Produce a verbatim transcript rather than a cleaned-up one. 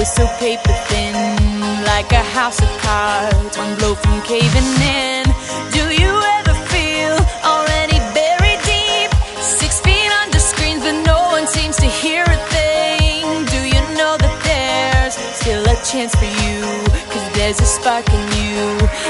so paper thin, like a house of cards, one blow from caving in. Do you ever feel already buried deep, six feet under screens but no one seems to hear a thing? Do you know that there's still a chance for you, 'cause there's a spark in you?